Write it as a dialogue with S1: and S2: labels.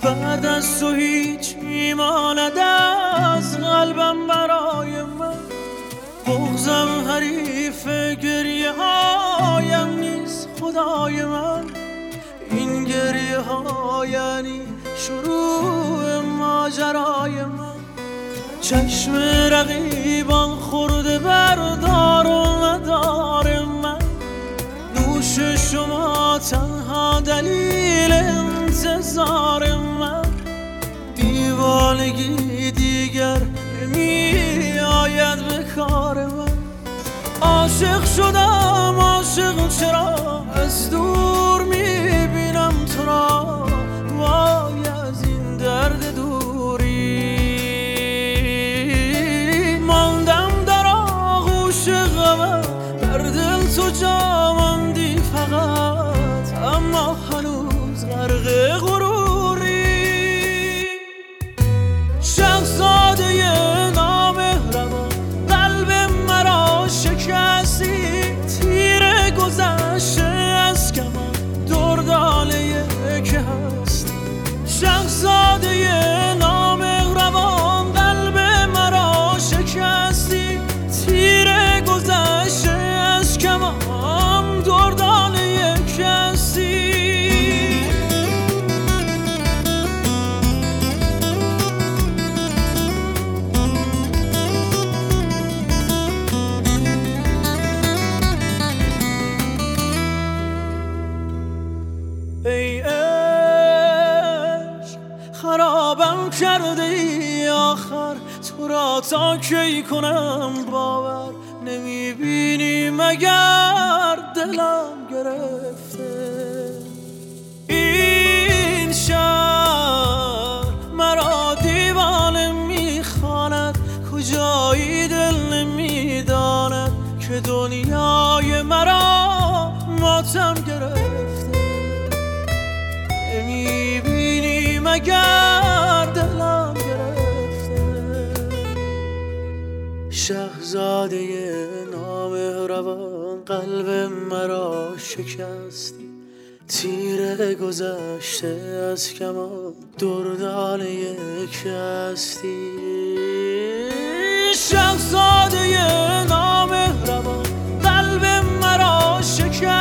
S1: بعد از تو هیچ میماند از قلبم برای من. بغضم حریف گریه هایم نیست خدای من. این گریه ها یعنی شروع ماجرای من. چشم رقیبان خورده بردار و مدار من. نوش شما تنها دلیل انتظار من. دیوانگی دیگر نمی آید به کار من. عاشق شدم عاشق چرا از دور میبینم تو را. وای از این درد دوری ماندم در آغوش غمت. بر دل تو جا ماندی فقط اما هنوز غرق غروری. شهزاده نامهربان قلب مرا شکستی. تیر گذشته از کمان دردانه که هستی. شهزاده نامهربان قلب مرا شکستی. تیر گذشته از کمان دردانه که هستی. ای عشق خرابم کرده ای آخر. تو را تا کی کنم باور. نمیبینی مگر دلم گرفته. این شهر مرا دیوانه میخواند. کجایی دل نمیداند که دنیای مرا ماتم گرفته. نمیبینی مگر دلم گرفته. شهزاده نامهربان قلب مرا شکستی. تیر گذشته از کمان دردانه یک هستی. شهزاده نامهربان قلب مرا شکستی.